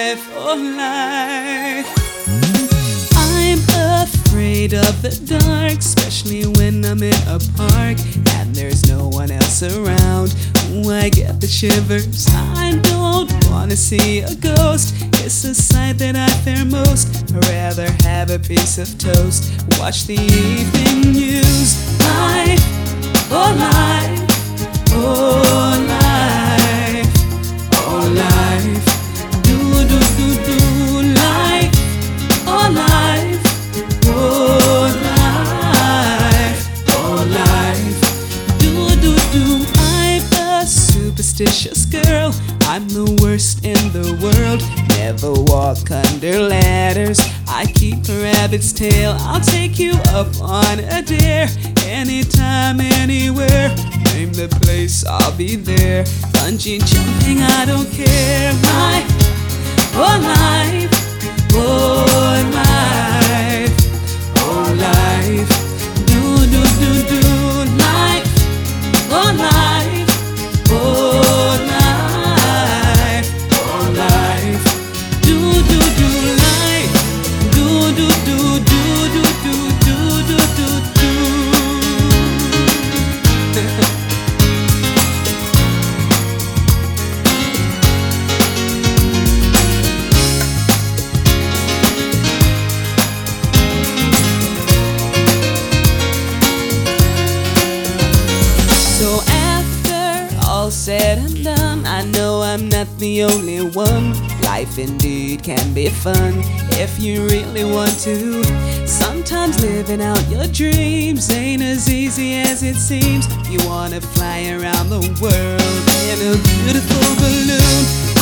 life, oh life. I'm afraid of the dark, especially when I'm in a park and there's no one else around. Ooh, I get the shivers. I don't wanna see a ghost. It's a sight that I fear most. I'd rather have a piece of toast, watch the evening news. Life, oh life, oh life, oh life. Do do do do life, oh life, oh life, oh life. Do do do. I'm a superstitious girl. I'm the worst in the world. Never walk under ladders. I keep a rabbit's tail. I'll take you up on a dare. Anytime, anywhere. Name the place, I'll be there. Bungee jumping, I don't care. Life, oh life, oh life, oh life. Do do do do life, oh life, oh life, oh life. Do do do life, do do do do do do do do do. So after all said and done, I know I'm not the only one. Life indeed can be fun if you really want to. Sometimes living out your dreams ain't as easy as it seems. You wanna fly around the world in a beautiful balloon.